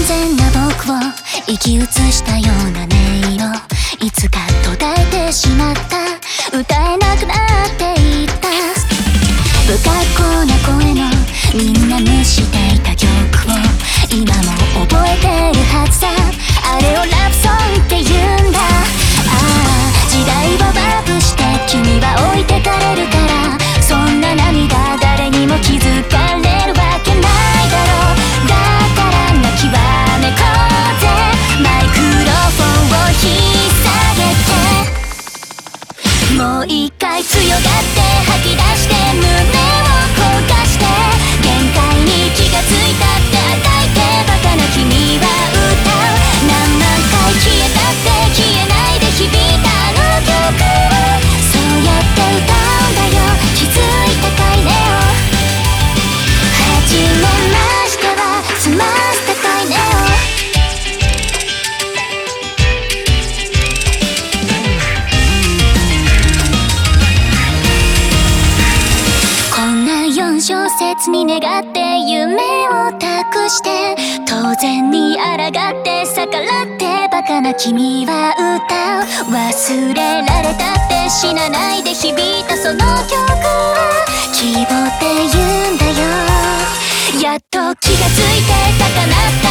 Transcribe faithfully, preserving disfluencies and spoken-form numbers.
全な僕を生き写したような音色、いつか途絶えてしまった、歌えなくなっていった。不格好な声のみんな無視していた曲を今も覚えてるはずさ。あれをラブソングって言うんだ。ああ、時代をワープして君は置いてかれるから、そんな涙誰にも気づかれるわけないだろう。だから泣きわめこうぜ、マイクロフォンを引っ提げて、もう一回強がって吐き出して胸を焦がして、限界に気がついたって赤い手バカな君は歌う。何万回消えたって消えないで響いたあの曲を、そうやって歌うんだよ、気づいたかいねよ。はじめましては済ませたかいねよ。こんなよん小節に願って夢を託して、当然に抗って逆らってバカな君は歌う。忘れられたって死なないで響いたその曲は希望って言うんだよ。やっと気がついてたかなって